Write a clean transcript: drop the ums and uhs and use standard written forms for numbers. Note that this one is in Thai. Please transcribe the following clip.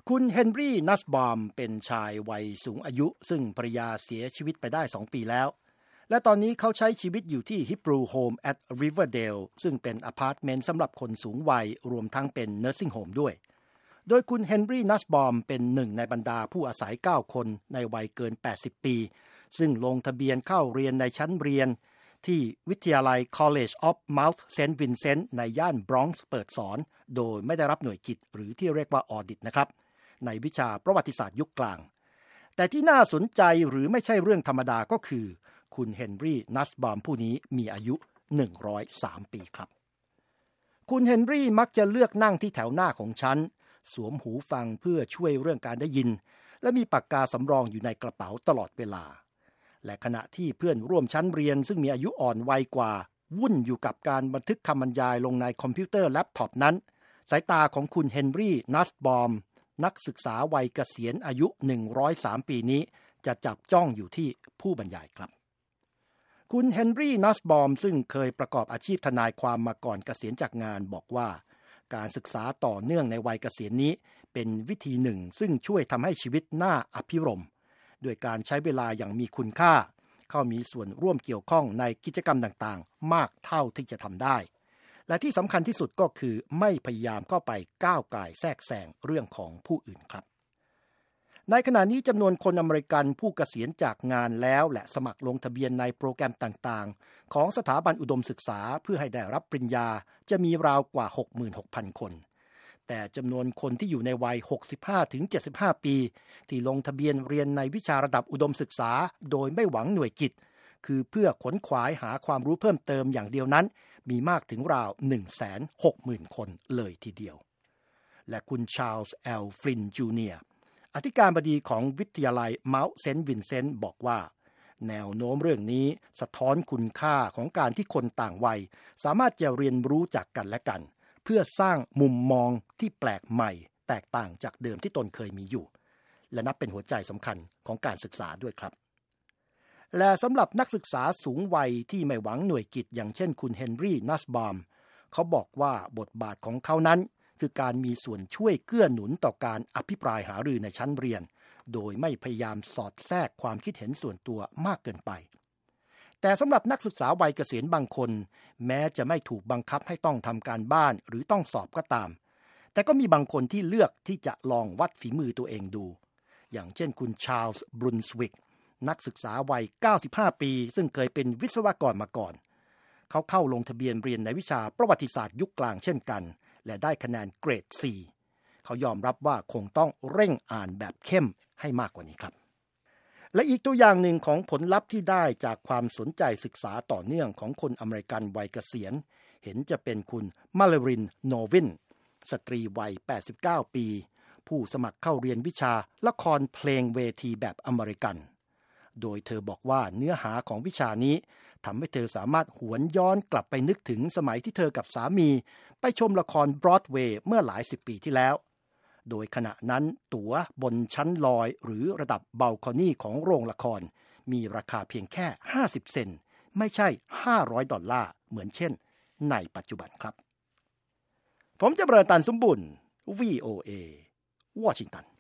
คุณเฮนรี่นัสบอมเป็นชายวัยสูงอายุซึ่งภรรยาเสียชีวิตไปได้2 ปีแล้วและตอนนี้เขาใช้ชีวิตอยู่ที่ Hebrew Home at Riverdale ซึ่งเป็นอพาร์ตเมนต์สำหรับคนสูงวัยรวมทั้งเป็น Nursing Home ด้วยโดยคุณเฮนรี่นัสบอมเป็นหนึ่งในบรรดาผู้อาศัย9 คนในวัยเกิน80 ปีซึ่งลงทะเบียนเข้าเรียนในชั้นเรียนที่วิทยาลัย College of Mount St. Vincent ในย่านบรอนซ์เปิดสอนโดยไม่ได้รับหน่วยกิตหรือที่เรียกว่าออดิตนะครับในวิชาประวัติศาสตร์ยุคกลางแต่ที่น่าสนใจหรือไม่ใช่เรื่องธรรมดาก็คือคุณเฮนรี่นัสบอมผู้นี้มีอายุ103 ปีครับคุณเฮนรี่มักจะเลือกนั่งที่แถวหน้าของฉันสวมหูฟังเพื่อช่วยเรื่องการได้ยินและมีปากกาสำรองอยู่ในกระเป๋าตลอดเวลาและขณะที่เพื่อนร่วมชั้นเรียนซึ่งมีอายุอ่อนวัยกว่าวุ่นอยู่กับการบันทึกคำบรรยายลงในคอมพิวเตอร์แล็ปท็อปนั้นสายตาของคุณเฮนรี่นัสบอมนักศึกษาวัยเกษียณอายุ103 ปีนี้จะจับจ้องอยู่ที่ผู้บรรยายครับคุณเฮนรี่นัสบอมซึ่งเคยประกอบอาชีพทนายความมาก่อนเกษียณจากงานบอกว่าการศึกษาต่อเนื่องในวัยเกษียณนี้เป็นวิธีหนึ่งซึ่งช่วยทำให้ชีวิตน่าอภิรมย์ด้วยการใช้เวลาอย่างมีคุณค่าเข้ามีส่วนร่วมเกี่ยวข้องในกิจกรรมต่างๆมากเท่าที่จะทำได้และที่สำคัญที่สุดก็คือไม่พยายามเข้าไปก้าวก่ายแทรกแซงเรื่องของผู้อื่นครับในขณะนี้จำนวนคนอเมริกันผู้เกษียณจากงานแล้วและสมัครลงทะเบียนในโปรแกรมต่างๆของสถาบันอุดมศึกษาเพื่อให้ได้รับปริญญาจะมีราวกว่า 66,000 คนแต่จำนวนคนที่อยู่ในวัย 65-75 ปีที่ลงทะเบียนเรียนในวิชาระดับอุดมศึกษาโดยไม่หวังหน่วยกิตคือเพื่อขวนขวายหาความรู้เพิ่มเติมอย่างเดียวนั้นมีมากถึงราว 160,000 คนเลยทีเดียวและคุณชาร์ลส์แอลฟลินจูเนียร์อธิการบดีของวิทยาลัย Mount St. Vincent บอกว่าแนวโน้มเรื่องนี้สะท้อนคุณค่าของการที่คนต่างวัยสามารถจะเรียนรู้จากกันและกันเพื่อสร้างมุมมองที่แปลกใหม่แตกต่างจากเดิมที่ตนเคยมีอยู่และนับเป็นหัวใจสำคัญของการศึกษาด้วยครับและสำหรับนักศึกษาสูงวัยที่ไม่หวังหน่วยกิตอย่างเช่นคุณเฮนรี่นัสบอมเขาบอกว่าบทบาทของเขานั้นคือการมีส่วนช่วยเกื้อหนุนต่อการอภิปรายหารือในชั้นเรียนโดยไม่พยายามสอดแทรกความคิดเห็นส่วนตัวมากเกินไปแต่สำหรับนักศึกษาวัยเกษียณบางคนแม้จะไม่ถูกบังคับให้ต้องทำการบ้านหรือต้องสอบก็ตามแต่ก็มีบางคนที่เลือกที่จะลองวัดฝีมือตัวเองดูอย่างเช่นคุณชาร์ลส์บรุนสวิกนักศึกษาวัย95 ปีซึ่งเคยเป็นวิศวกรมาก่อนเขาเข้าลงทะเบียนเรียนในวิชาประวัติศาสตร์ยุคกลางเช่นกันและได้คะแนนเกรด C เขายอมรับว่าคงต้องเร่งอ่านแบบเข้มให้มากกว่านี้ครับและอีกตัวอย่างหนึ่งของผลลัพธ์ที่ได้จากความสนใจศึกษาต่อเนื่องของคนอเมริกันวัยเกษียณเห็นจะเป็นคุณมาลารินโนวินสตรีวัย89 ปีผู้สมัครเข้าเรียนวิชาละครเพลงเวทีแบบอเมริกันโดยเธอบอกว่าเนื้อหาของวิชานี้ทำให้เธอสามารถหวนย้อนกลับไปนึกถึงสมัยที่เธอกับสามีไปชมละครบรอดเวย์เมื่อหลาย10 ปีที่แล้วโดยขณะนั้นตั๋วบนชั้นลอยหรือระดับบัลคอนี่ของโรงละครมีราคาเพียงแค่50 เซนต์ไม่ใช่$500เหมือนเช่นในปัจจุบันครับผมจะเริ่มตันสมบุญ VOA วอชิงตัน